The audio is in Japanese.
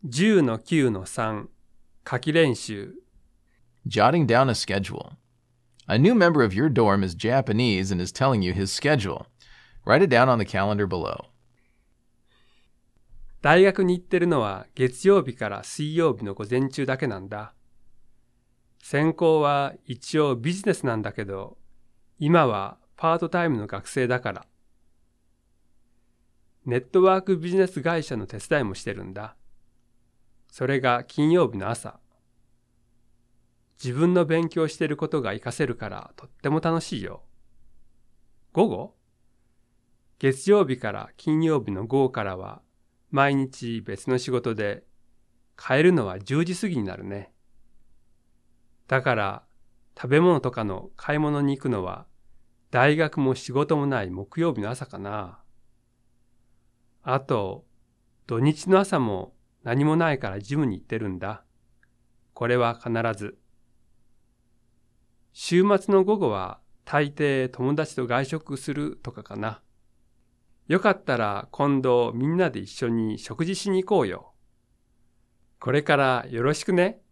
10-9-3 書き練習 Jotting down a schedule. A new member of your dorm is Japanese and is telling you his schedule. Write it down on the calendar below. 大学に行ってるのは月曜日から水曜日の午前中だけなんだ。専攻は一応ビジネスなんだけど、今はパートタイムの学生だから。ネットワークビジネス会社の手伝いもしてるんだ。それが金曜日の朝。自分の勉強してることが活かせるからとっても楽しいよ。午後？月曜日から金曜日の午後からは毎日別の仕事で、帰るのは10時過ぎになるね。だから食べ物とかの買い物に行くのは大学も仕事もない木曜日の朝かな。あと土日の朝も何もないからジムに行ってるんだ。これは必ず。週末の午後は大抵友達と外食するとかかな。よかったら今度みんなで一緒に食事しに行こうよ。これからよろしくね。